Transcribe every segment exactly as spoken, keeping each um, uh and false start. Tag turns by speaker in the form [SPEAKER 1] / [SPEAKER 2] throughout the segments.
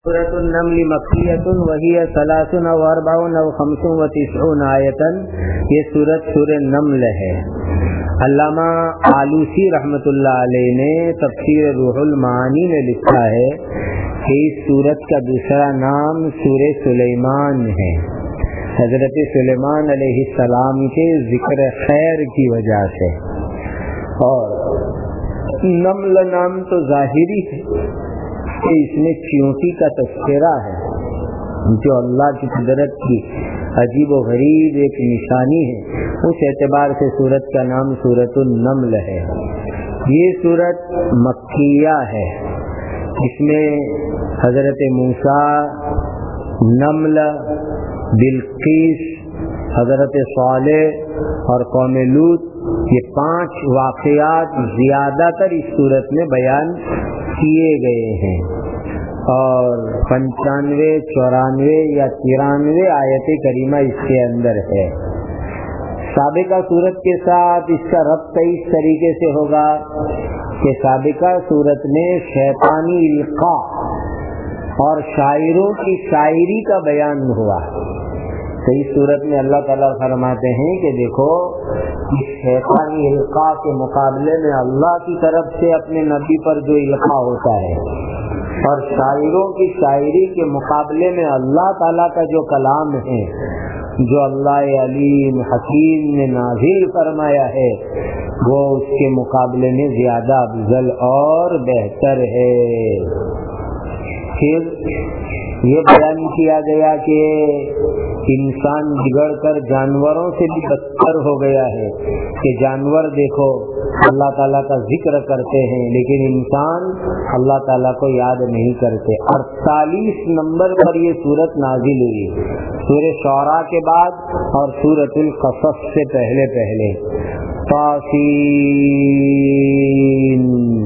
[SPEAKER 1] سورۃ النمل مکیۃ وہی ثلاث و اربعون و خمس و تسعون آیۃ. یہ سورۃ سورہ نمل ہے. علامہ آلوسی رحمۃ اللہ علیہ نے تفسیر روح المعانی میں لکھا ہے کہ اس سورت کا دوسرا نام سورہ سلیمان ہے. حضرت سلیمان علیہ السلام کے ذکر خیر کی وجہ سے. اور نمل نام تو ظاہری ہے کہ اس میں چیونٹی کا تذکرہ ہے جو اللہ کی قدرت کی عجیب و غریب ایک نشانی ہے. اس اعتبار سے سورت کا نام سورۃ النمل ہے. یہ سورت مکیہ ہے. اس میں حضرت موسیٰ، نمل، بلقیس، حضرت صالح اور قوم لوط یہ پانچ واقعات زیادہ تر اس سورت میں بیان کیے گئے ہیں اور پنچانوے چورانوے یا ترانوے آیت کریمہ اس کے اندر ہے. سابقہ سورت کے ساتھ اس کا ربط اس طریقے سے ہوگا کہ سابقہ سورت میں شیطانی القاء اور شاعروں کی شاعری کا بیان ہوا. تو اس صورت میں اللہ تعالیٰ فرماتے ہیں کہ دیکھو اس شیطانی القاء کے مقابلے میں اللہ کی طرف سے اپنے نبی پر جو القاء ہوتا ہے اور شاعروں کی شاعری کے مقابلے میں اللہ تعالیٰ کا جو کلام ہے جو اللہ علیم حکیم نے نازل فرمایا ہے وہ اس کے مقابلے میں زیادہ افضل اور بہتر ہے. پھر یہ بیان کیا گیا کہ انسان بگڑ کر جانوروں سے بھی بدتر ہو گیا ہے کہ جانور دیکھو اللہ تعالیٰ کا ذکر کرتے ہیں لیکن انسان اللہ تعالیٰ کو یاد نہیں کرتے. اڑتالیس نمبر پر یہ سورت نازل ہوئی سورہ شعراء کے بعد اور سورۃ القصص سے پہلے پہلے. طاسین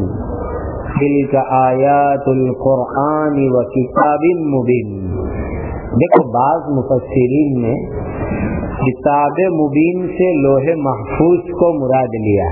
[SPEAKER 1] تلک آیات القرآن و کتاب مبین. دیکھو بعض مفسرین نے کتاب مبین سے لوح محفوظ کو مراد لیا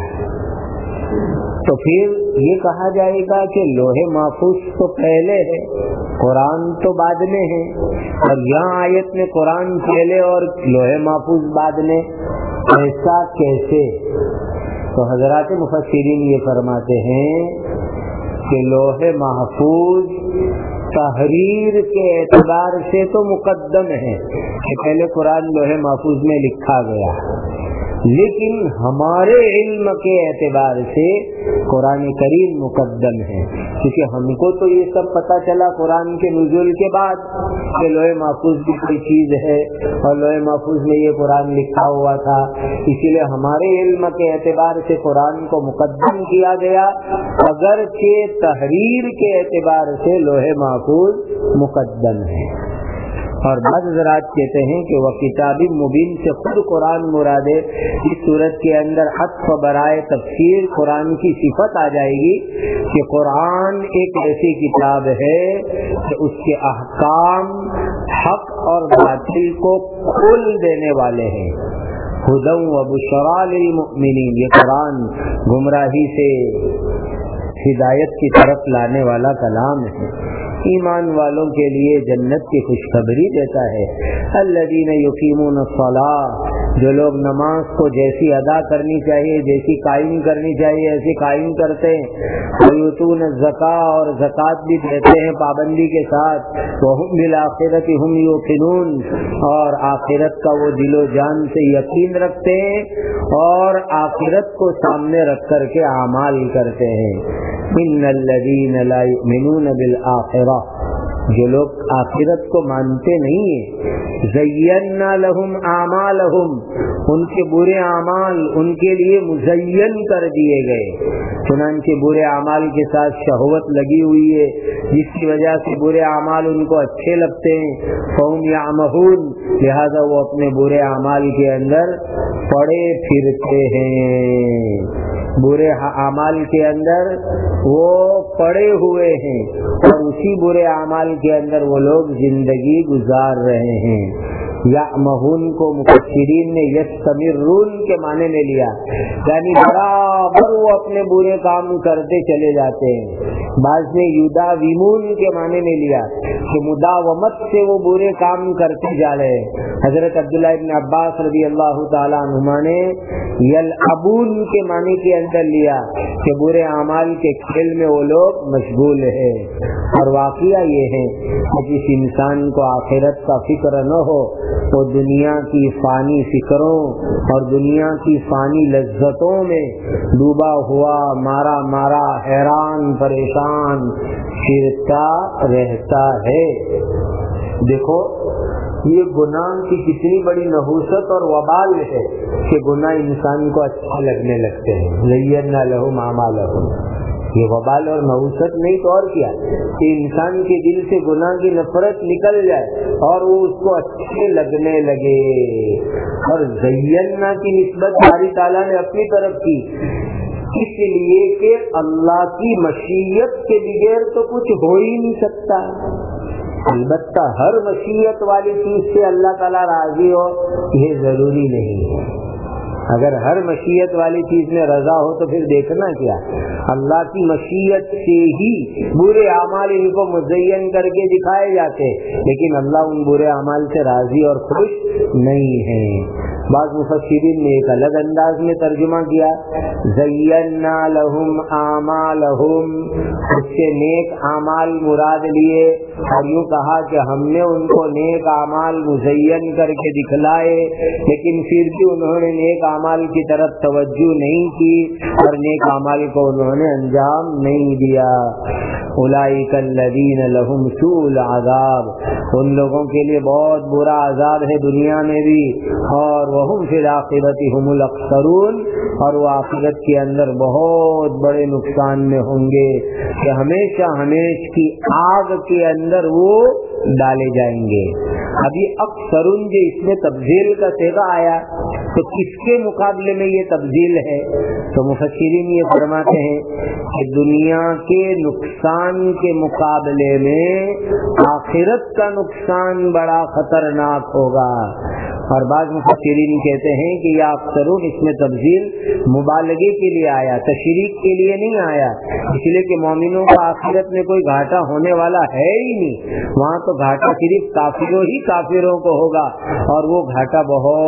[SPEAKER 1] تو پھر یہ کہا جائے گا کہ لوح محفوظ تو پہلے ہے قرآن تو بعد میں ہے اور یہاں آیت میں قرآن پہلے اور لوح محفوظ بعد میں. ایسا کیسے؟ تو حضرات مفسرین یہ فرماتے ہیں کہ لوح محفوظ تحریر کے اعتبار سے تو مقدم ہے کہ پہلے قرآن لوح محفوظ میں لکھا گیا لیکن ہمارے علم کے اعتبار سے قرآن کریم مقدم ہے کیونکہ ہم کو تو یہ سب پتہ چلا قرآن کے نزول کے بعد کہ لوح محفوظ بھی کوئی چیز ہے اور لوح محفوظ میں یہ قرآن لکھا ہوا تھا. اسی لیے ہمارے علم کے اعتبار سے قرآن کو مقدم کیا گیا اگرچہ تحریر کے اعتبار سے لوح محفوظ مقدم ہے. اور بعض حضرات کہتے ہیں کہ وہ کتاب مبین سے خود قرآن مراد ہے. اس صورت کے اندر عطف برائے تفسیر قرآن کی صفت آ جائے گی کہ قرآن ایک ایسی کتاب ہے کہ اس کے احکام حق اور باطل کو کھول دینے والے ہیں. ہدی و بشریٰ للمؤمنین. یہ قرآن گمراہی سے ہدایت کی طرف لانے والا کلام ہے. ایمان والوں کے لیے جنت کی خوشخبری دیتا ہے. الذین یقیمون الصلاۃ. جو لوگ نماز کو جیسی ادا کرنی چاہیے جیسی قائم کرنی چاہیے ایسی قائم کرتے ہیں. ویؤتون الزکاۃ. اور زکوٰۃ بھی دیتے ہیں پابندی کے ساتھ. وہم بالآخرۃ هم یوقنون. اور آخرت کا وہ دل و جان سے یقین رکھتے ہیں اور آخرت کو سامنے رکھ کر کے اعمال کرتے ہیں. ان الذین لا یؤمنون بالآخرہ. جو لوگ آخرت کو مانتے نہیں ہیں زینا لہم اعمالہم. ان کے برے اعمال ان کے لیے مزین کر دیے گئے. چنانچہ برے اعمال کے ساتھ شہوت لگی ہوئی ہے جس کی وجہ سے برے اعمال ان کو اچھے لگتے ہیں. فہم یعمہون. لہذا وہ اپنے برے اعمال کے اندر پڑے پھرتے ہیں. برے اعمال کے اندر وہ پڑے ہوئے ہیں اور اسی برے اعمال کے اندر وہ لوگ زندگی گزار رہے ہیں. یعمہون کو مفسرین نے یستمرون کے معنی میں لیا، یعنی برابر وہ اپنے برے کام کرتے چلے جاتے ہیں۔ بعض نے یداومون کے معنی میں لیا کہ مداومت سے وہ برے کام کرتے جا رہے ہیں۔ حضرت عبداللہ ابن عباس رضی اللہ تعالیٰ عنہما نے یلعبون کے معنی کے اندر لیا کہ برے اعمال کے کھیل میں وہ لوگ مشغول ہیں۔ اور واقعہ یہ ہے کہ جس انسان کو آخرت کا فکر نہ ہو وہ دنیا کی فانی فکروں اور دنیا کی فانی لذتوں میں ڈوبا ہوا مارا مارا حیران پریشان پھرتا رہتا ہے۔ دیکھو یہ گناہ کی کتنی بڑی نحوست اور وبال ہے کہ گناہ انسان کو اچھے لگنے لگتے ہیں۔ زینا لہم اعمالہم، یہ وبال اور نحوست نہیں تو اور کیا کہ انسان کے دل سے گناہ کی نفرت نکل جائے اور وہ اس کو اچھے لگنے لگے۔ اور زینا کی نسبت باری تعالیٰ نے اپنی طرف کی، اس لیے کہ اللہ کی مشیت کے بغیر تو کچھ ہو ہی نہیں سکتا۔ البتہ ہر مشیت والی چیز سے اللہ تعالیٰ راضی ہو یہ ضروری نہیں ہے۔ اگر ہر مشیت والی چیز میں رضا ہو تو پھر دیکھنا کیا، اللہ کی مشیت سے ہی برے اعمال ان کو مزین کر کے دکھائے جاتے، لیکن اللہ ان برے اعمال سے راضی اور خوش نہیں ہے۔ بعض مفسرین نے ایک الگ انداز میں ترجمہ کیا، زینا لہم اعمالہم، اس سے نیک اعمال مراد لیے اور یوں کہا کہ ہم نے ان کو نیک اعمال مزین کر کے دکھلائے، لیکن پھر بھی انہوں نے نیک اعمال کی طرف توجہ نہیں کی اور نیک اعمال کو انہوں نے انجام نہیں دیا۔ اولئک الذین لہم سوء العذاب، ان لوگوں کے لیے بہت برا عذاب ہے دنیا میں بھی، اور وہم فی الآخرۃ ھم الاخسرون، اور وہ آخرت کے اندر بہت بڑے نقصان میں ہوں گے کہ ہمیشہ ہمیشہ کی آگ کے اندر وہ ڈالے جائیں گے۔ ابھی اکثرون جو اس میں تبذیل کا صیغہ آیا تو کس کے مقابلے میں یہ تبذیل ہے؟ تو مفسرین یہ فرماتے ہیں کہ دنیا کے نقصان کے مقابلے میں آخرت کا نقصان بڑا خطرناک ہوگا۔ اور بعض مفسرین کہتے ہیں کہ یہ اکثرون اس میں تبذیل مبالغے کے لیے آیا، تشریح کے لیے نہیں آیا، اس لیے کہ مومنوں کا آخرت میں کوئی گھاٹا ہونے والا ہے ہی نہیں، وہاں تو گھاٹا صرف کافروں ہی کافروں کو ہوگا اور وہ گھاٹا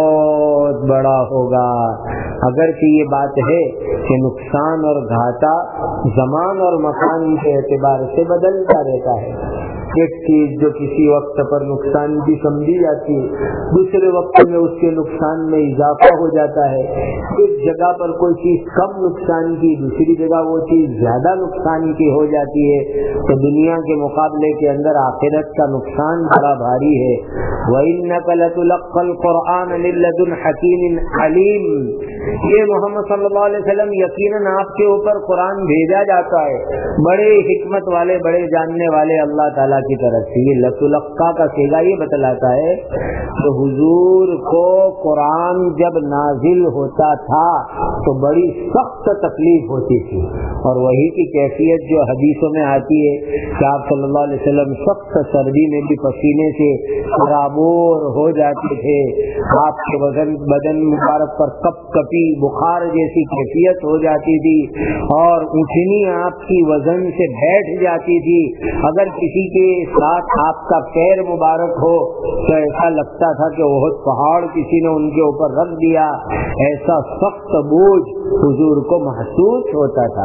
[SPEAKER 1] بہت بڑا ہوگا۔ اگر کہ یہ بات ہے کہ نقصان اور گھاٹا زمان اور مکان کے اعتبار سے بدلتا رہتا ہے۔ ایک چیز جو کسی وقت پر نقصان بھی سمجھی جاتی ہے دوسرے وقت میں اس کے نقصان میں اضافہ ہو جاتا ہے۔ ایک جگہ پر کوئی چیز کم نقصان کی، دوسری جگہ وہ چیز زیادہ نقصان کی ہو جاتی ہے۔ تو دنیا کے مقابلے کے اندر آخرت کا نقصان بڑا بھاری ہے۔ وَإِنَّكَ لَتُلَقَّى الْقُرْآنَ مِن لَّدُنْ حَكِيمٍ عَلِيمٍ، یہ محمد صلی اللہ علیہ وسلم یقیناً آپ کے اوپر قرآن بھیجا جاتا ہے بڑے حکمت والے بڑے جاننے والے اللہ تعالیٰ کی طرف سے۔ یہ لتلقا کا صیغہ یہ بتلاتا ہے کہ حضور کو قرآن جب نازل ہوتا تھا تو بڑی سخت تکلیف ہوتی تھی، اور وہی کی کیفیت جو حدیثوں میں آتی ہے کہ آپ صلی اللہ علیہ وسلم سخت سردی میں بھی پسینے سے سرابور ہو جاتے تھے، آپ کے بدن بدن مبارک پر کپ کپی بخار جیسی کیفیت ہو جاتی تھی اور اونچنی آپ کی وزن سے بیٹھ جاتی تھی۔ اگر کسی کے ساتھ آپ کا پیر مبارک ہو تو ایسا لگتا تھا کہ وہ پہاڑ کسی نے ان کے اوپر رکھ دیا، ایسا سخت بوجھ حضور کو محسوس ہوتا تھا۔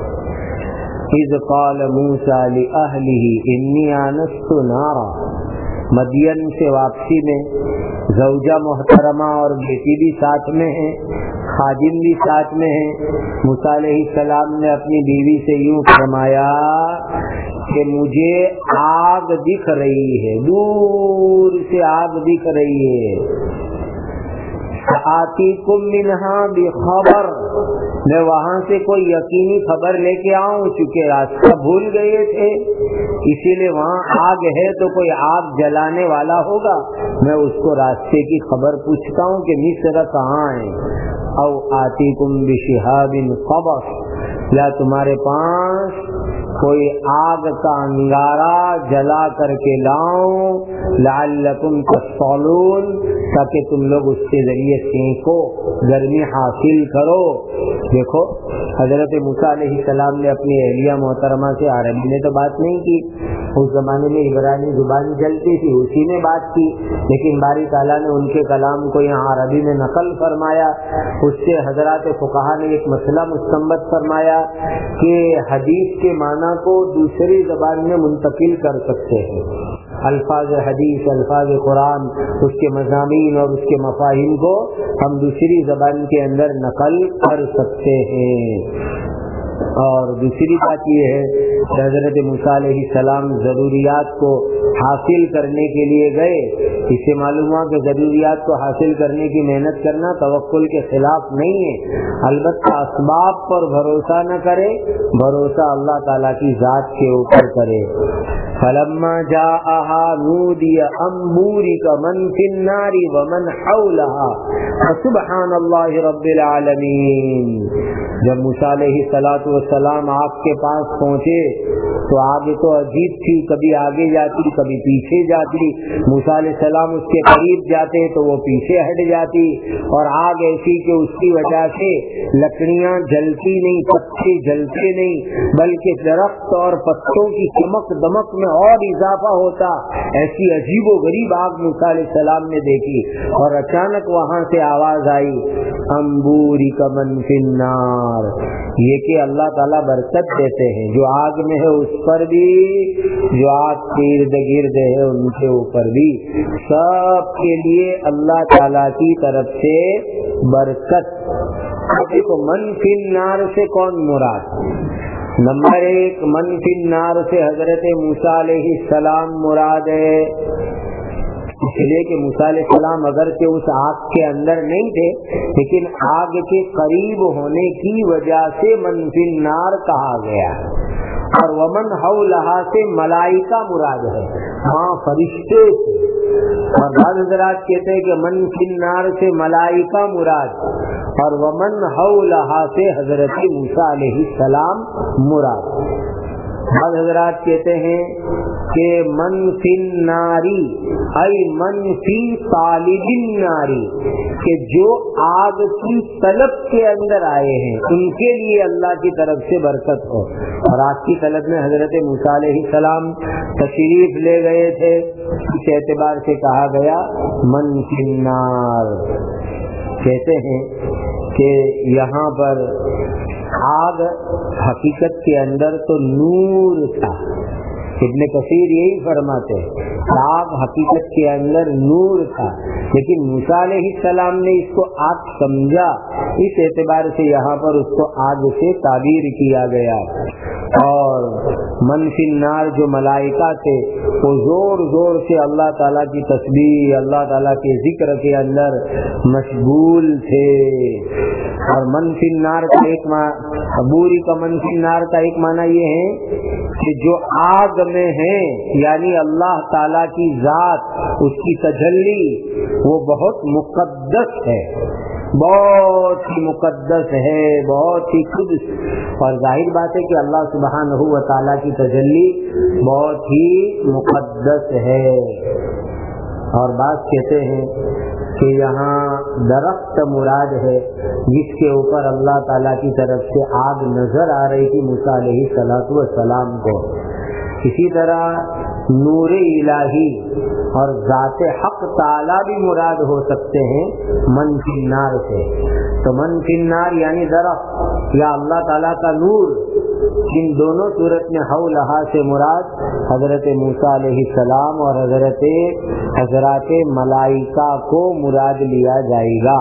[SPEAKER 1] اذ قال موسیٰ لأہلہ انی آنست نارا، مدین سے واپسی میں زوجہ محترمہ اور بیٹی بھی ساتھ میں ہیں، خادم بھی ساتھ میں ہیں۔ موسیٰ علیہ السلام نے اپنی بیوی سے یوں فرمایا کہ مجھے آگ دکھ رہی ہے، دور سے آگ دکھ رہی ہے۔ آتیکم منہا بخبر، میں وہاں سے کوئی یقینی خبر لے کے آؤں، چونکہ راستہ بھول گئے تھے اسی لیے وہاں آگ ہے تو کوئی آگ جلانے والا ہوگا، میں اس کو راستے کی خبر پوچھتا ہوں کہ مصر کہاں ہے۔ او آتیکم بشہاب قبس، یا تمہارے پاس کوئی آگ کا انگارہ جلا کر کے لاؤں لعلکم تصطلون تاکہ تم لوگ اس کے ذریعے سینکو گرمی حاصل کرو. دیکھو حضرت موسیٰ علیہ السلام نے اپنی اہلیہ محترمہ سے عربی میں تو بات نہیں کی, اس زمانے میں عبرانی زبان چلتی تھی, اسی میں بات کی, لیکن باری تعالیٰ نے ان کے کلام کو یہاں عربی میں نقل فرمایا. اس سے حضرات فقہا نے ایک مسئلہ مستنبط فرمایا کہ حدیث کے معنی کو دوسری زبان میں منتقل کر سکتے ہیں. الفاظ حدیث, الفاظ قرآن, اس کے مضامین اور اس کے مفاہیم کو ہم دوسری زبان کے اندر نقل کر سکتے ہیں. اور دوسری بات یہ ہے کہ حضرت موسیٰ علیہ السلام ضروریات کو حاصل کرنے کے لیے گئے. اس سے معلوم ہوا کہ ضروریات کو حاصل کرنے کی محنت کرنا توکل کے خلاف نہیں ہے, البتہ اسباب پر بھروسہ نہ کرے, بھروسہ اللہ تعالیٰ کی ذات کے اوپر کرے. فلما جاءها نودي أن بورك من في النار ومن حولها وسبحان الله رب العالمین. جب موسیٰ علیہ الصلوۃ والسلام آگ کے پاس پہنچے تو آگ تو عجیب تھی, کبھی آگے جاتی کبھی پیچھے جاتی. موسیٰ علیہ السلام اس کے قریب جاتے تو وہ پیچھے ہٹ جاتی, اور آگ ایسی کہ اس کی وجہ سے لکڑیاں جلتی نہیں, پتے جلتے نہیں, بلکہ درخت اور پتوں کی چمک دمک میں اور اضافہ ہوتا. ایسی عجیب و غریب آگ موسیٰ علیہ السلام نے دیکھی, اور اچانک وہاں سے آواز آئی انبوری کا من فی النار. یہ کہ اللہ تعالیٰ برکت دیتے ہیں جو آگ میں ہے اس پر بھی, جو آگ کے ارد گرد ہے ان کے اوپر بھی, سب کے لیے اللہ تعالیٰ کی طرف سے برکت. دیکھو من فی النار سے کون مراد؟ نمبر ایک, من فی النار سے حضرت موسیٰ علیہ السلام مراد ہے, اس لیے کہ موسیٰ علیہ السلام اگرچہ اس آگ کے اندر نہیں تھے لیکن آگ کے قریب ہونے کی وجہ سے من فی النار کہا گیا. اور ومن حولہا سے ملائکہ مراد ہے, ہاں فرشتے سے. اور بعض حضرات کہتے ہیں کہ من فی النار سے ملائکہ مراد, اور ومن حولہا سے حضرت موسیٰ علیہ السلام مراد. بعض حضرات کہتے ہیں کہ من فی الناری ای من فی طالب الناری, کہ جو آگ کی طلب کے اندر آئے ہیں ان کے لیے اللہ کی طرف سے برکت ہو. اور آگ کی طلب میں حضرت موسیٰ علیہ السلام تشریف لے گئے تھے, اس اعتبار سے کہا گیا من فی النار. کہتے ہیں کہ یہاں پر آگ حقیقت کے اندر تو نور تھا. ابن کثیر یہی فرماتے ہیں, آگ حقیقت کے اندر نور تھا, لیکن موسیٰ علیہ السلام نے اس کو آگ سمجھا, اس اعتبار سے یہاں پر اس کو آگ سے تعبیر کیا گیا. اور من فی النار جو ملائکہ تھے وہ زور زور سے اللہ تعالیٰ کی تسبیح, اللہ تعالیٰ کے ذکر کے اندر مشغول تھے. اور من فی النار کا ایک بوری کا من فی النار کا ایک معنی یہ ہے کہ جو آگ میں ہے, یعنی اللہ تعالیٰ کی ذات, اس کی تجلی وہ بہت مقدس ہے, بہت ہی مقدس ہے, بہت ہی قدس. اور ظاہر بات ہے کہ اللہ سبحانہ و تعالیٰ کی تجلی بہت ہی مقدس ہے. اور بات کہتے ہیں کہ یہاں درخت مراد ہے جس کے اوپر اللہ تعالیٰ کی طرف سے آگ نظر آ رہی تھی موسیٰ علیہ الصلوۃ والسلام کو. اسی طرح نور الہی اور ذات حق تعالیٰ بھی مراد ہو سکتے ہیں من فی النار سے. تو من فی النار یعنی درخت یا اللہ تعالیٰ کا نور, ان دونوں صورت میں حولہا سے مراد حضرت موسیٰ علیہ السلام اور حضرت حضرات ملائکہ کو مراد لیا جائے گا.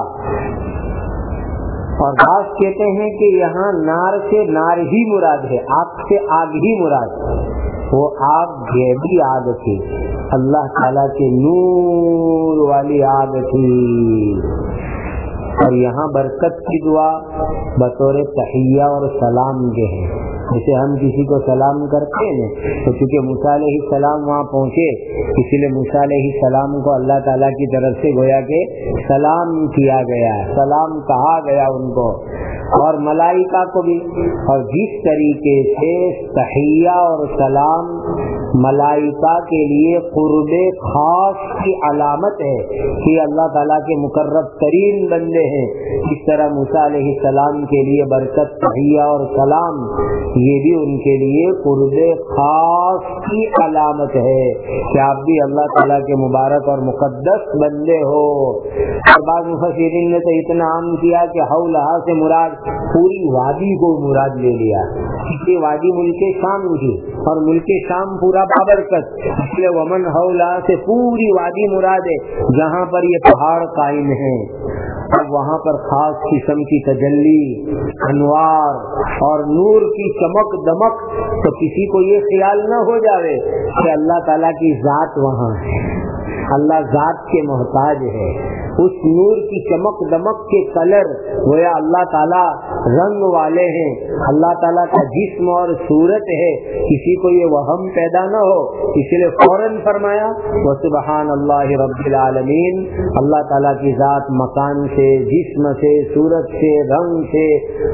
[SPEAKER 1] اور بعض کہتے ہیں کہ یہاں نار سے نار ہی مراد ہے, آگ سے آگ ہی مراد ہے. وہ آگ غیبی آگ تھی, اللہ تعالیٰ کے نور والی آگ تھی. اور یہاں برکت کی دعا بطور تحیہ اور سلام کے ہیں. جیسے ہم کسی کو سلام کرتے ہیں تو چونکہ موسیٰ علیہ السلام وہاں پہنچے اسی لیے موسیٰ علیہ السلام کو اللہ تعالیٰ کی طرف سے گویا کہ سلام کیا گیا, سلام کہا گیا ان کو. اور ملائکہ کو بھی. اور جس طریقے سے تحیہ اور سلام ملائکہ کے لیے قرب خاص کی علامت ہے کہ اللہ تعالیٰ کے مقرب ترین بندے ہیں، اس طرح موسیٰ علیہ السلام کے لیے برکت تحیہ اور سلام یہ بھی ان کے لیے قرب خاص کی علامت ہے کہ آپ بھی اللہ تعالیٰ کے مبارک اور مقدس بندے ہو. اور بعض مفسرین نے تو اتنا عام کیا کہ حولہا سے مراد پوری وادی کو مراد لے لیا. یہ وادی ملک شام کی اور ملک شام پورا بابرکت، اس لیے ومن حولہا سے پوری وادی مراد ہے جہاں پر یہ پہاڑ قائم ہیں. اب وہاں پر خاص قسم کی تجلی، انوار اور نور کی چمک دمک، تو کسی کو یہ خیال نہ ہو جاوے کہ اللہ تعالیٰ کی ذات وہاں ہے، اللہ ذات کے محتاج ہے. اس نور کی چمک دمک کے کلر گویا اللہ تعالیٰ رنگ والے ہیں، اللہ تعالیٰ کا جسم اور صورت ہے، کسی کو یہ وہم پیدا نہ ہو. اس لیے فوراً فرمایا وسبحان اللہ رب العالمین، اللہ تعالیٰ کی ذات مکان سے، جسم سے، صورت سے، رنگ سے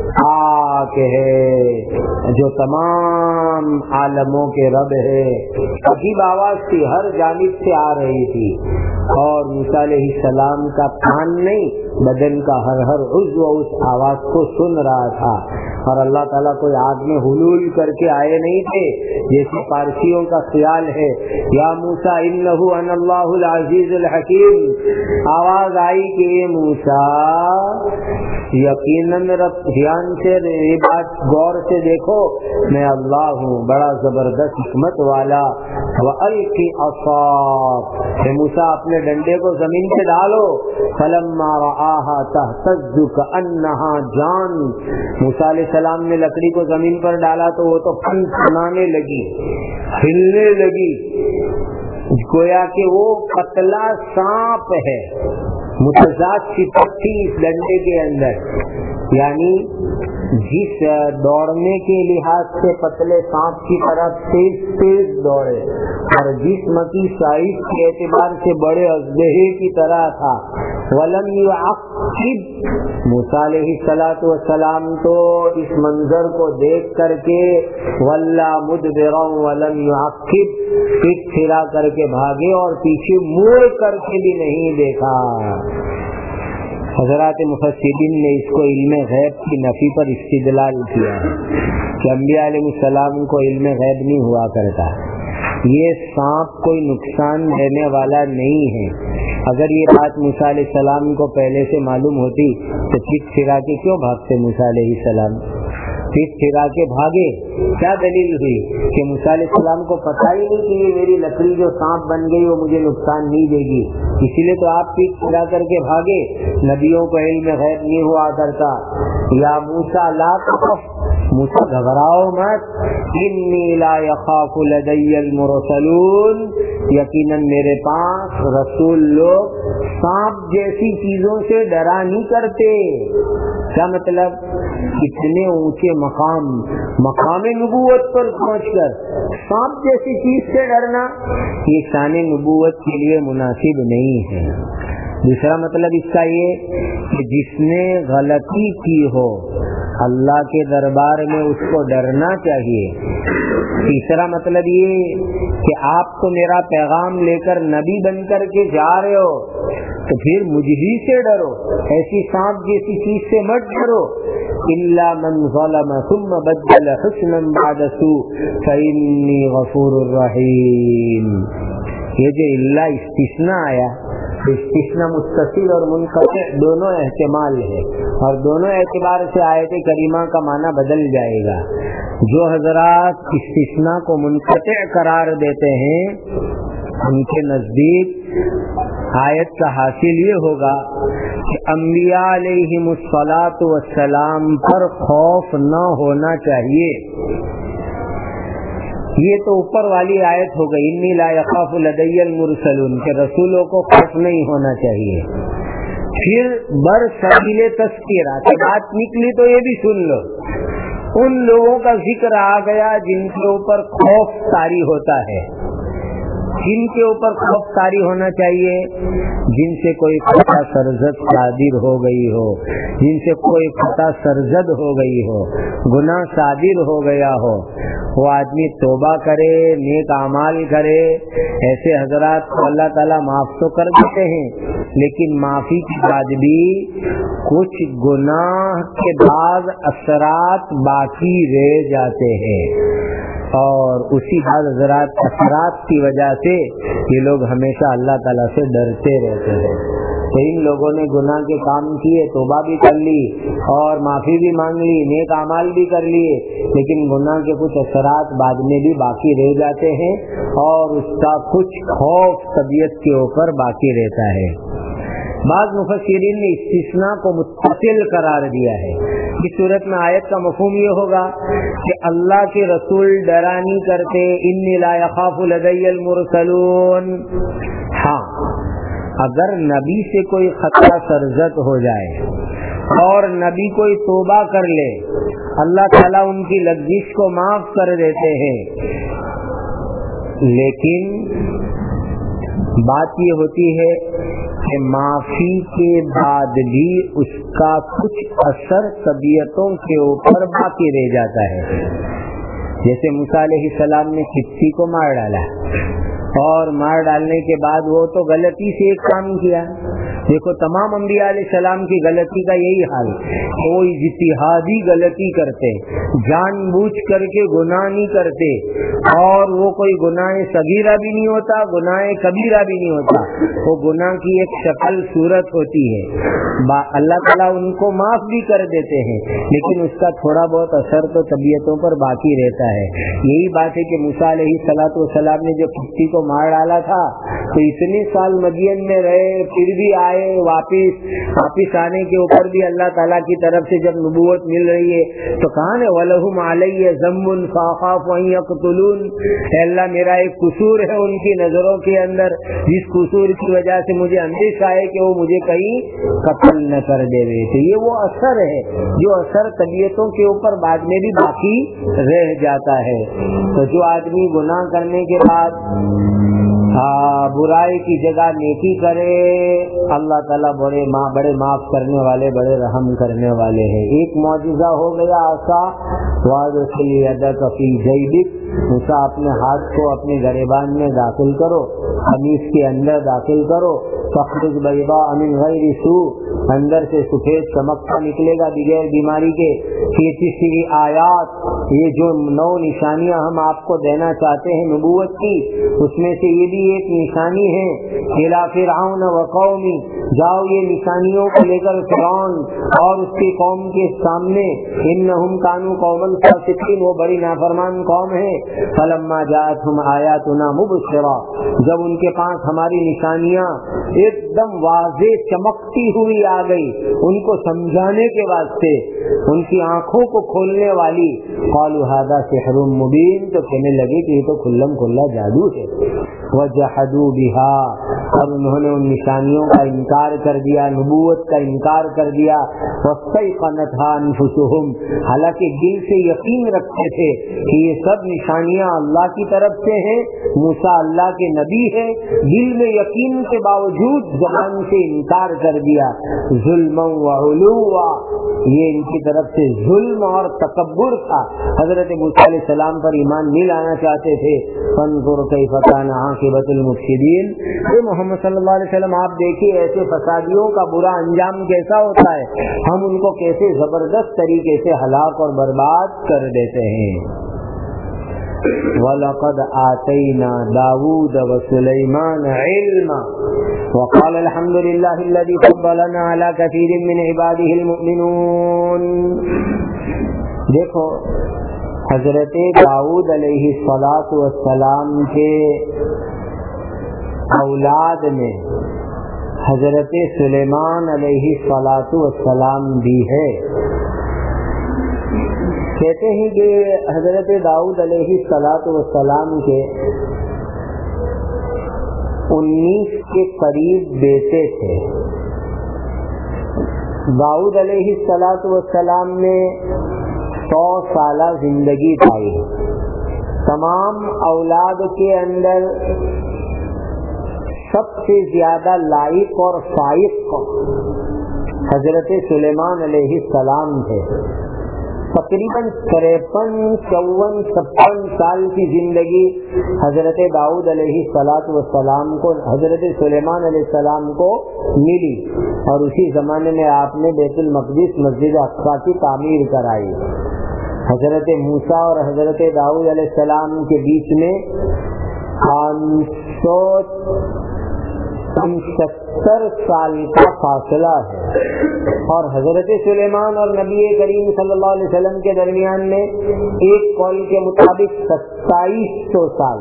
[SPEAKER 1] پاک ہے، جو تمام عالموں کے رب ہے. عجیب آواز تھی، ہر جانب سے آ رہی تھی، اور موسیٰ علیہ السلام کا کان نہیں بدن کا ہر ہر عضو اس آواز کو سن رہا تھا. اور اللہ تعالیٰ کوئی آگ میں حلول کر کے آئے نہیں تھے جیسے پارسیوں کا خیال ہے. یا موسیٰ انہ انا اللہ العزیز الحکیم، آواز آئی کہ یہ موسیٰ یقیناً میرا دھیان سے یہ بات غور سے دیکھو، میں اللہ ہوں بڑا زبردست حکمت والا. وَأَلْقِ عَصَاكَ، اے موسیٰ اپنے ڈنڈے کو زمین پہ ڈالو. فَلَمَّا رَآهَا تَهْتَزُّ كَأَنَّهَا جَانٌ، موسیٰ علیہ السلام نے لکڑی کو زمین پر ڈالا تو وہ تو پھنپھنانے لگی، ہلنے لگی، گویا کہ وہ پتلا سانپ ہے. متضاد صفت تھی اس ڈنڈے کے اندر، یعنی جس دوڑنے کے لحاظ سے پتلے سانپ کی طرح تیز تیز دوڑے، اور جسم کی سائز کے اعتبار سے بڑے اژدہے کی طرح تھا. ولم يعقب، موسیٰ علیہ الصلوۃ والسلام تو اس منظر کو دیکھ کر کے ولا مدبرا ولم يعقب، پیٹ پھرا کر کے بھاگے اور پیچھے موڑ کر کے بھی نہیں دیکھا. حضرات مفسرین نے اس کو علم غیب کی نفی پر استدلال کیا ہے کہ انبیاء علیہ السلام کو علم غیب نہیں ہوا کرتا. یہ سانپ کوئی نقصان دینے والا نہیں ہے. اگر یہ بات موسیٰ علیہ السلام کو پہلے سے معلوم ہوتی تو پیٹ پھرا کے کیوں بھاگتے موسیٰ علیہ السلام؟ پیٹ پھرا کے بھاگے، کیا دلیل ہوئی کہ موسیٰ علیہ السلام کو پتہ ہی نہیں کہ یہ میری لکڑی جو سانپ بن گئی وہ مجھے نقصان نہیں دے گی، اسی لیے تو آپ پیٹ پھرا کر کے بھاگے. نبیوں کو علم غیب نہیں ہوا کرتا. یا موسیٰ لا تخف، موسیٰ گھبراؤ مت، انی لا یخاف لدی المرسلون، یقیناً میرے پاس رسول لوگ سانپ جیسی چیزوں سے ڈرا نہیں کرتے. کیا مطلب؟ اتنے اونچے مقام مقام نبوت پر پہنچ کر سانپ جیسی چیز سے ڈرنا یہ شان نبوت کے لیے مناسب نہیں ہے. دوسرا مطلب اس کا یہ کہ جس نے غلطی کی ہو اللہ کے دربار میں اس کو ڈرنا چاہیے. تیسرا مطلب یہ کہ آپ تو میرا پیغام لے کر نبی بن کر کے جا رہے ہو تو پھر مجھ ہی سے ڈرو، ایسی سانپ جیسی چیز سے مت ڈرو. الا من ظلم ثم بدل حسنا بعد سوء فإني غفور رحیم. یہ جو الا استثناء آیا، استثناء متصل اور منقطع دونوں احتمال ہے، اور دونوں اعتبار سے آیت کریمہ کا معنی بدل جائے گا. جو حضرات استثناء کو منقطع قرار دیتے ہیں ان کے نزدیک آیت کا حاصل یہ ہوگا کہ انبیاء علیہم الصلاۃ والسلام پر خوف نہ ہونا چاہیے. یہ تو اوپر والی آیت ہو گئی، انی لا یخاف لدی المرسلون، کہ رسولوں کو خوف نہیں ہونا چاہیے. پھر بر سبیل تذکرہ کی بات نکلی تو یہ بھی سن لو، ان لوگوں کا ذکر آ گیا جن کے اوپر خوف طاری ہوتا ہے. جن کے اوپر خوف طاری ہونا چاہیے؟ جن سے کوئی خطا سرزد صادر ہو گئی ہو، جن سے کوئی خطا سرزد ہو گئی ہو، گناہ صادر ہو گیا ہو، وہ آدمی توبہ کرے، نیک اعمال کرے، ایسے حضرات کو اللہ تعالیٰ معاف تو کر دیتے ہیں، لیکن معافی کے بعد بھی کچھ گناہ کے بعد اثرات باقی رہ جاتے ہیں، اور اسی بعد حضرات اثرات کی وجہ سے یہ لوگ ہمیشہ اللہ تعالیٰ سے ڈرتے رہتے ہیں۔ تو ان لوگوں نے گناہ کے کام کیے، توبہ بھی کر لی اور معافی بھی مانگ لی، نیک اعمال بھی کر لیے، لیکن گناہ کے کچھ اثرات بعد میں بھی باقی رہ جاتے ہیں اور اس کا کچھ خوف طبیعت کے اوپر باقی رہتا ہے۔ بعض مفسرین نے استثناء کو متصل قرار دیا ہے۔ اس صورت میں آیت کا مفہوم یہ ہوگا کہ اللہ کے رسول ڈرا نہیں کرتے، انی لا یخاف لدی المرسلون۔ ہاں، اگر نبی سے کوئی خطا سرزد ہو جائے اور نبی کوئی توبہ کر لے، اللہ تعالیٰ ان کی لغزش کو معاف کر دیتے ہیں، لیکن بات یہ ہوتی ہے کہ معافی کے بعد بھی اس کا کچھ اثر طبیعتوں کے اوپر باقی رہ جاتا ہے۔ جیسے موسیٰ علیہ السلام نے کشتی کو مار ڈالا، اور مار ڈالنے کے بعد وہ تو غلطی سے ایک کام کیا۔ دیکھو تمام انبیاء علیہ السلام کی غلطی کا یہی حال، وہ اجتہادی غلطی کرتے، جان بوجھ کر کے گناہ نہیں کرتے، اور وہ کوئی گناہ صغیرہ بھی نہیں ہوتا، گناہ کبیرہ بھی نہیں ہوتا، وہ گناہ کی ایک شکل صورت ہوتی ہے، اللہ تعالیٰ ان کو معاف بھی کر دیتے ہیں، لیکن اس کا تھوڑا بہت اثر تو طبیعتوں پر باقی رہتا ہے۔ یہی بات ہے کہ موسیٰ علیہ الصلوۃ والسلام نے جو کشتی کو مار ڈالا تھا تو اتنے سال مدین میں رہے، پھر بھی آئے، واپس واپس آنے کے اوپر بھی اللہ تعالیٰ کی طرف سے جب نبوت مل رہی ہے تو کہاں ہے وَلَهُمْ عَلَيَّ ذَنبٌ فَأَخَافُ أَن يَقْتُلُونِ، اے اللہ میرا ایک قصور ہے ان کی نظروں کے اندر، جس قصور کی وجہ سے مجھے اندیشہ ہے کہ وہ مجھے کہیں قتل نہ کر دے۔ تو یہ وہ اثر ہے جو اثر طبیعتوں کے اوپر بعد میں بھی باقی رہ جاتا ہے۔ تو جو آدمی گناہ کرنے کے بعد برائی کی جگہ نیکی کرے، اللہ تعالیٰ بڑے ماں بڑے معاف کرنے والے، بڑے رحم کرنے والے ہیں۔ ایک معجزہ ہو گیا ایسا، وَأَدْخِلْ يَدَكَ فِي جَيْبِكَ، موسیٰ اپنے ہاتھ کو اپنے گریبان میں داخل کرو، قمیص کے اندر داخل کرو، تخرج بَيْضَاءَ مِنْ غَيْرِ سُوءٍ، اندر سے سفید چمکتا نکلے گا بغیر بیماری کے۔ یہ تیسری آیات، یہ جو نو نشانیاں ہم آپ کو دینا چاہتے ہیں نبوت کی، اس میں سے یہ بھی ایک نشانی ہے۔ اِلَى فِرْعَوْنَ وَقَوْمِهِ، جاؤ یہ نشانیوں کو لے کر فرعون اور اس کی قوم کے سامنے، انہم کانوا قوما فاسقین، وہ بڑی نافرمان قوم ہے۔ فلما جاءتهم آیاتنا مبصرا، جب ان کے پاس ہماری نشانیاں ایک دم واضح چمکتی ہوئی آ گئی، ان کو سمجھانے کے واسطے، ان کی آنکھوں کو کھولنے والی، قالوا هذا سحر مبین، تو کہنے لگے کہ یہ تو کھلم کھلا جادو ہے۔ وجحدوا بها، اور انہوں نے ان نشانیوں کا انکار کر دیا، نبوت کا انکار کر دیا۔ واستيقنتها انفسهم، حالانکہ دل سے یقین رکھتے تھے کہ یہ سب نشانیاں اللہ کی طرف سے ہیں، موسیٰ اللہ کے نبی ہے، دل میں یقین کے باوجود زبان سے انکار کر دیا۔ ظلما وعلوا، یہ ان کی طرف سے ظلم اور تکبر تھا، حضرت موسیٰ علیہ السلام پر ایمان نہیں لانا چاہتے تھے۔ فانظر کیف کان عاقبۃ المفسدین، اے محمد صلی اللہ علیہ وسلم آپ دیکھیے ایسے فسادیوں کا برا انجام کیسا ہوتا ہے، ہم ان کو کیسے زبردست طریقے سے ہلاک اور برباد کر دیتے ہیں۔ وَلَقَدْ آتَيْنَا دَاوُودَ وَسُلَيْمَانَ عِلْمًا وَقَالَ الْحَمْدُ لِلَّهِ الَّذِي فَضَّلَنَا عَلَى كَثِيرٍ مِّنْ عِبَادِهِ الْمُؤْمِنُونَ۔ دیکھو حضرت داؤد علیہ الصلاۃ والسلام کے اولاد میں حضرت سلیمان علیہ الصلاۃ والسلام بھی ہے۔ کہتے ہیں کہ حضرت داؤد علیہ الصلاۃ والسلام کے انیس کے قریب بیٹے تھے۔ داؤد علیہ الصلاۃ والسلام نے سو سالہ زندگی پائی، تمام اولاد کے اندر سب سے زیادہ لائق اور فائق حضرت سلیمان علیہ السلام تھے. تقریباً تریپن چون چھپن سال کی زندگی حضرت داؤد علیہ الصلاۃ والسلام کو حضرت سلیمان علیہ السلام کو ملی, اور اسی زمانے میں آپ نے بیت المقدس مسجد اقصی کی تعمیر کرائی. حضرت موسیٰ اور حضرت داؤد علیہ السلام کے بیچ میں پانچ سو پچہتر سال کا فاصلہ ہے, اور حضرت سلیمان اور نبی کریم صلی اللہ علیہ وسلم کے درمیان میں ایک قول کے مطابق ستائیس سو سال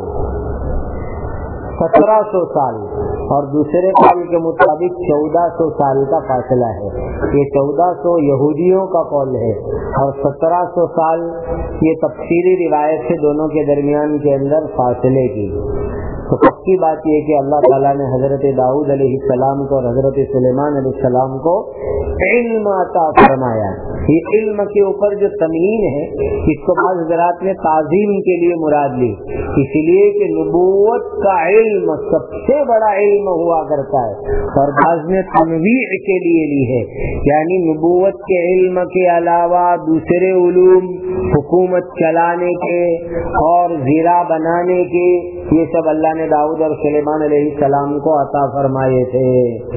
[SPEAKER 1] سترہ سو سال اور دوسرے قول کے مطابق چودہ سو سال کا فاصلہ ہے. یہ چودہ سو یہودیوں کا قول ہے اور سترہ سو سال یہ تفسیری روایت سے دونوں کے درمیان کے اندر فاصلے کی. تو پکی بات یہ کہ اللہ تعالیٰ نے حضرت داؤد علیہ السلام کو اور حضرت سلیمان علیہ السلام کو علم عطا فرمایا. یہ علم کے اوپر جو تنوین ہے اس کو بعض حضرات نے تعظیم کے لیے مراد لی, اس لیے کہ نبوت کا علم سب سے بڑا علم ہوا کرتا ہے, اور بعض نے تنویع کے لیے لی ہے, یعنی نبوت کے علم کے علاوہ دوسرے علوم, حکومت چلانے کے اور زیرہ بنانے کے, یہ سب اللہ نے داؤد اور سلیمان علیہ السلام کو عطا فرمائے تھے.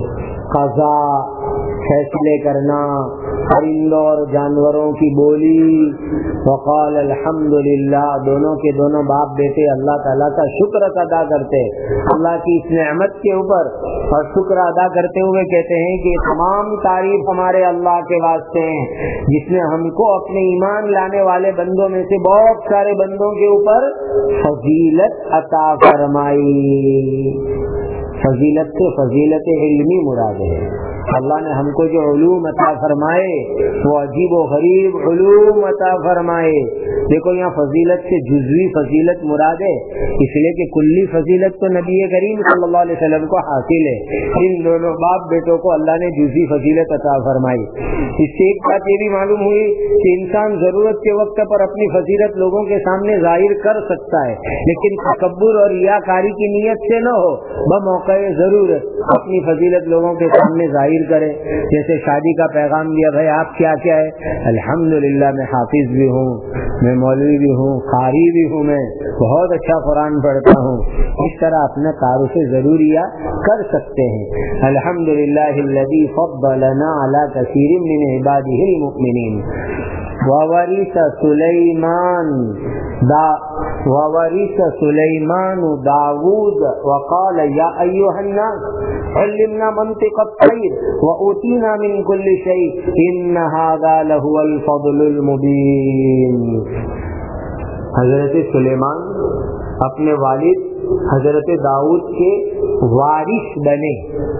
[SPEAKER 1] قضا, فیصلے کرنا, پرندوں اور جانوروں کی بولی. وقال الحمدللہ, دونوں کے دونوں باپ بیٹے اللہ تعالیٰ کا شکر ادا کرتے اللہ کی اس نعمت کے اوپر, اور شکر ادا کرتے ہوئے کہتے ہیں کہ تمام تعریف ہمارے اللہ کے واسطے ہیں جس نے ہم کو اپنے ایمان لانے والے بندوں میں سے بہت سارے بندوں کے اوپر فضیلت عطا فرمائی. فضیلت سے فضیلت علمی مراد ہے. اللہ نے ہم کو جو علوم عطا فرمائے وہ عجیب و غریب علوم عطا فرمائے. دیکھو یہاں فضیلت سے جزوی فضیلت مراد ہے, اس لیے کہ کلی فضیلت تو نبی کریم صلی اللہ علیہ وسلم کو حاصل ہے. ان دونوں باپ بیٹوں کو اللہ نے جزوی فضیلت عطا فرمائی. اس سے ایک بات یہ بھی معلوم ہوئی کہ انسان ضرورت کے وقت پر اپنی فضیلت لوگوں کے سامنے ظاہر کر سکتا ہے, لیکن تکبر اور ریاکاری کی نیت سے نہ ہو, بموقع ضرورت اپنی فضیلت لوگوں کے سامنے ظاہر کرے. جیسے شادی کا پیغام دیا, بھائی آپ کیا کیا ہے, الحمدللہ میں حافظ بھی ہوں, میں مولوی بھی ہوں, قاری بھی ہوں, میں بہت اچھا قرآن پڑھتا ہوں. اس طرح اپنا تعارف ضروریہ کر سکتے ہیں. الحمدللہ الذی فضلنا علی کثیر من عبادہ المؤمنین. وورث سلیمان دا وورث سلیمان داود وقال یا ایھا الناس علمنا منطق الطیر وأوتینا من كل شیء ان ھذا لہو الفضل المبین. حضرت سلیمان اپنے والد حضرت داؤد کے وارث بنے.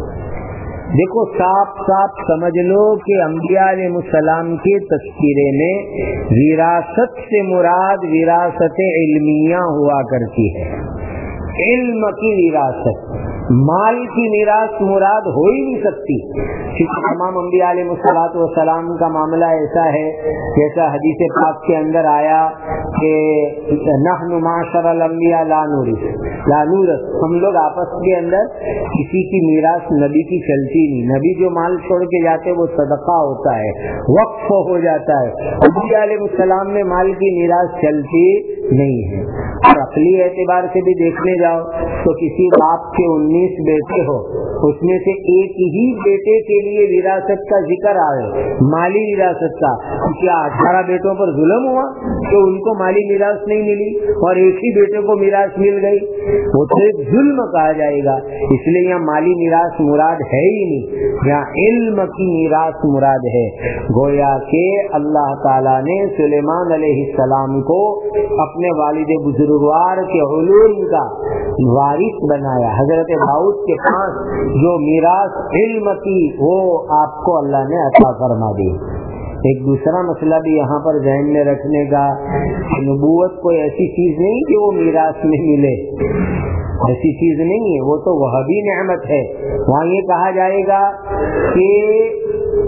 [SPEAKER 1] دیکھو صاف صاف سمجھ لو کہ انبیاء علیہ السلام کے تذکرے میں وراثت سے مراد وراثت علمیہ ہوا کرتی ہے. علم کی وراثت, مال کی میراث مراد ہو ہی نہیں سکتی, کیونکہ تمام انبیاء علیہ الصلوۃ والسلام کا معاملہ ایسا ہے جیسا حدیث پاک کے اندر آیا کہ نحن معاشر الانبیاء لا نورث لا نورث, ہم لوگ آپس کے اندر کسی کی میراث نبی کی چلتی نہیں. نبی جو مال چھوڑ کے جاتے وہ صدقہ ہوتا ہے, وقف ہو جاتا ہے. انبیاء علیہ السلام میں مال کی میراث چلتی نہیں ہے. اور عقلی اعتبار سے بھی دیکھنے جاؤ تو کسی باپ کے انیس بیٹے ہو, اس میں سے ایک ہی بیٹے کے لیے وراثت کا ذکر آئے, مالی وراثت کا, کیا اٹھارہ بیٹوں پر ظلم ہوا تو ان کو مالی میراث نہیں ملی اور ایک ہی بیٹے کو میراث مل گئی, وہ تو ایک ظلم کہا جائے گا. اس لیے یہاں مالی میراث مراد ہے ہی نہیں, یہاں علم کی میراث مراد ہے. گویا کہ اللہ تعالیٰ نے سلیمان علیہ السلام کو اپنے والد بزرگوار کے علوم کا وارث بنایا. حضرت داؤد کے پاس جو میراث علم کی وہ آپ کو اللہ نے عطا فرما دی. ایک دوسرا مسئلہ بھی یہاں پر ذہن میں رکھنے کا, نبوت کوئی ایسی چیز نہیں کہ وہ میراث میں ملے, ایسی چیز نہیں ہے, وہ تو وہابی نعمت ہے. وہاں یہ کہا جائے گا کہ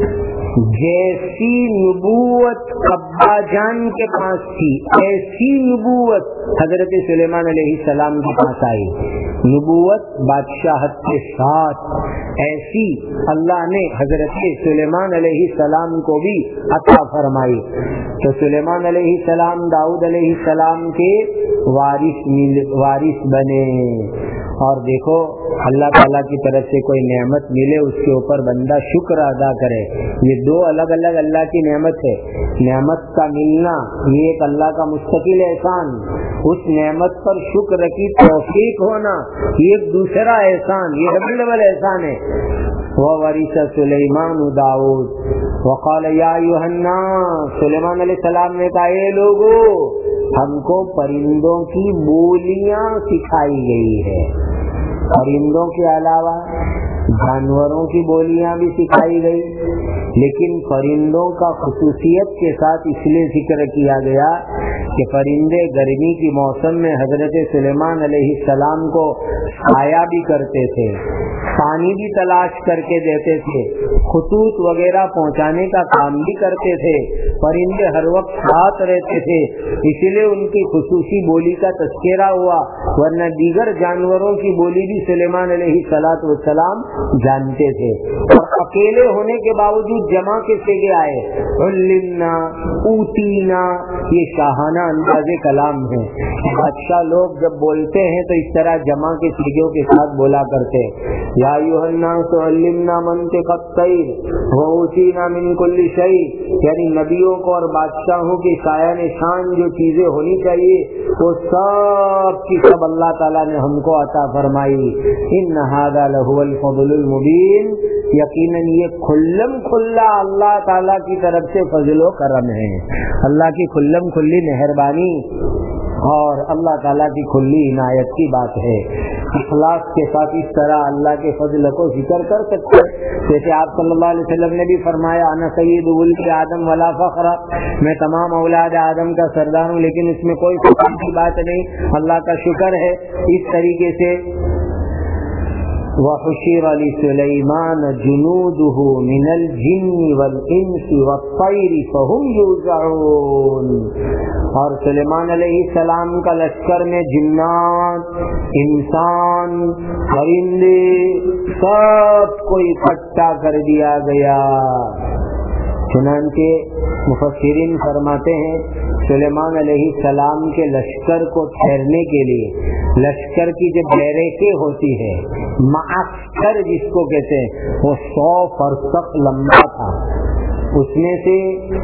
[SPEAKER 1] جیسی نبوت ابا جان کے پاس تھی ایسی نبوت حضرت سلیمان علیہ السلام کے پاس آئی. نبوت بادشاہت کے ساتھ ایسی اللہ نے حضرت سلیمان علیہ السلام کو بھی عطا فرمائی. تو سلیمان علیہ السلام داؤد علیہ السلام کے وارث وارث بنے. اور دیکھو اللہ تعالیٰ کی طرف سے کوئی نعمت ملے اس کے اوپر بندہ شکر ادا کرے. یہ دو الگ الگ اللہ کی نعمت ہے. نعمت کا ملنا یہ ایک اللہ کا مستقل احسان, اس نعمت پر شکر کی توفیق ہونا یہ ایک دوسرا احسان, یہ ڈبل ڈبل احسان ہے. وَوَرِثَ سُلَيْمَانُ دَاؤُد وَقَالَ يَا أَيُّهَا النَّاسُ, سلیمان علیہ السلام نے کہا اے لوگو ہم کو پرندوں کی بولیاں سکھائی گئی ہے. پرندوں کے علاوہ جانوروں کی بولیاں بھی سکھائی گئی, لیکن پرندوں کا خصوصیت کے ساتھ اس لیے ذکر کیا گیا کہ پرندے گرمی کی موسم میں حضرت سلیمان علیہ السلام کو سایہ بھی کرتے تھے, پانی بھی تلاش کر کے دیتے تھے, خطوط وغیرہ پہنچانے کا کام بھی کرتے تھے. پرندے ہر وقت ساتھ رہتے تھے, اسی لیے ان کی خصوصی بولی کا تذکرہ ہوا, ورنہ دیگر جانوروں کی بولی بھی سلیمان علیہ الصلوۃ والسلام جانتے تھے. اور اکیلے ہونے کے باوجود جمع کے سیگے آئے, علمنا اوتینا, یہ شاہانہ انداز کلام ہے. بادشاہ لوگ جب بولتے ہیں تو اس طرح جمع کے سیگوں کے ساتھ بولا کرتے, یا ایھا الناس علمنا منطق الطیر واوتینا من کل شیء, یعنی نبیوں کو اور بادشاہوں کی سایہ نشان جو چیزیں ہونی چاہیے وہ سب کی سب اللہ تعالیٰ نے ہم کو عطا فرمائی. ان ھذا لہو الفضل المبین, یقیناً یہ کھلم کھلا اللہ تعالیٰ کی طرف سے فضل و کرم ہے, اللہ کی کھلم کھلی مہربانی اور اللہ تعالیٰ کی کھلی عنایت کی بات ہے. اخلاص کے ساتھ اس طرح اللہ کے فضل کو ذکر کر سکتے ہیں. جیسے آپ صلی اللہ علیہ وسلم نے بھی فرمایا انا سید ولد آدم ولا فخر, میں تمام اولاد آدم کا سردار ہوں لیکن اس میں کوئی فخر کی بات نہیں, اللہ کا شکر ہے. اس طریقے سے وَحُشِرَ لِسُلَيْمَانَ جُنُودُهُ مِنَ الْجِنِّ وَالْإِنسِ وَالطَّيْرِ فَهُمْ يُوزَعُونَ, اور سلیمان علیہ السلام کا لشکر میں جنات, انسان, پرندے سب کو اکٹھا کر دیا گیا. چنانچہ مفسرین فرماتے ہیں سلیمان علیہ السلام کے لشکر کو ٹھہرنے کے لیے لشکر کی جو بیرکیں ہوتی ہے, معسکر جس کو کہتے ہیں, وہ سو فرسخ لمبا تھا. اس میں سے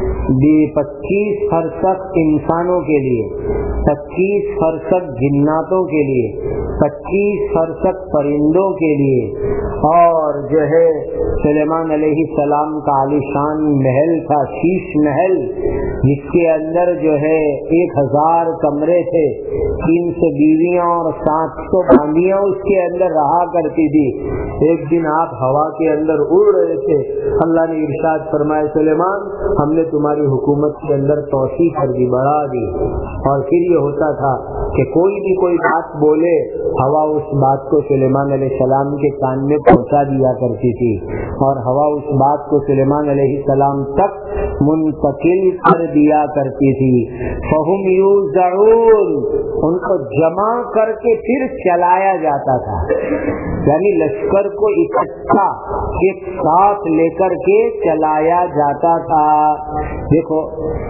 [SPEAKER 1] پچیس فرسخ انسانوں کے لیے, پچیس فرسخ جناتوں کے لیے, پچیس فرسخ پرندوں کے لیے, اور جو ہے سلیمان علیہ السلام کا عالیشان محل تھا, شیش محل, جس کے اندر جو ہے ایک ہزار کمرے تھے, تین سو بیویاں اور سات سو باندیاں اس کے اندر رہا کرتی تھی. ایک دن آپ ہوا کے اندر اڑ رہے تھے, اللہ نے ارشاد فرمایا سلیمان ہم نے تمہاری حکومت کے اندر توسیع کر دی, بڑھا دی. اور پھر یہ ہوتا تھا کہ کوئی بھی کوئی بات بولے ہوا اس بات کو سلیمان علیہ السلام کے کان میں پہنچا دیا کرتی تھی, اور ہوا اس بات کو سلیمان علیہ السلام تک منتقل کر دیا کرتی تھی. فہم یوزعون, ان کو جمع کر کے پھر چلایا جاتا تھا, یعنی لشکر کو اکٹھا ایک ساتھ لے کر کے چلایا جاتا تھا. دیکھو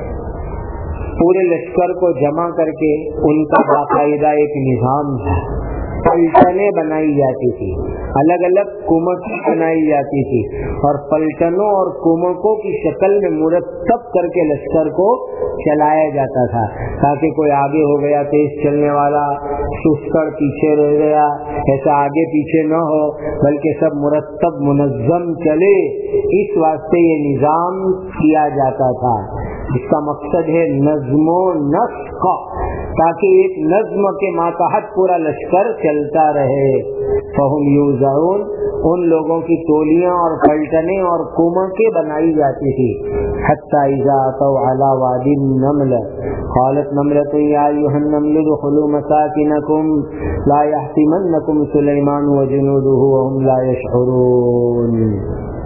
[SPEAKER 1] پورے لشکر کو جمع کر کے ان کا باقاعدہ ایک نظام تھا. پلٹنیں بنائی جاتی تھی, الگ الگ کمکیں بنائی جاتی تھی, اور پلٹنوں اور کمکوں کی شکل میں مرتب کر کے لشکر کو چلایا جاتا تھا, تاکہ کوئی آگے ہو گیا تیز چلنے والا سست کر پیچھے رہ گیا, ایسا آگے پیچھے نہ ہو بلکہ سب مرتب منظم چلے. اس واسطے یہ نظام کیا جاتا تھا, جس کا مقصد ہے نظم و نسق, تاکہ ایک نظم کے ماتحت پورا لشکر چلتا رہے. فہم یوزعون, ان لوگوں کی تولیاں اور پلٹنیں اور کمکیں بنائی جاتی تھی. حتی اذا اتوا علی وادی النمل قالت نملة یا ایھا النمل ادخلوا مساکنکم لا یحطمنکم سلیمان وجنودہ وهم لا یشعرون.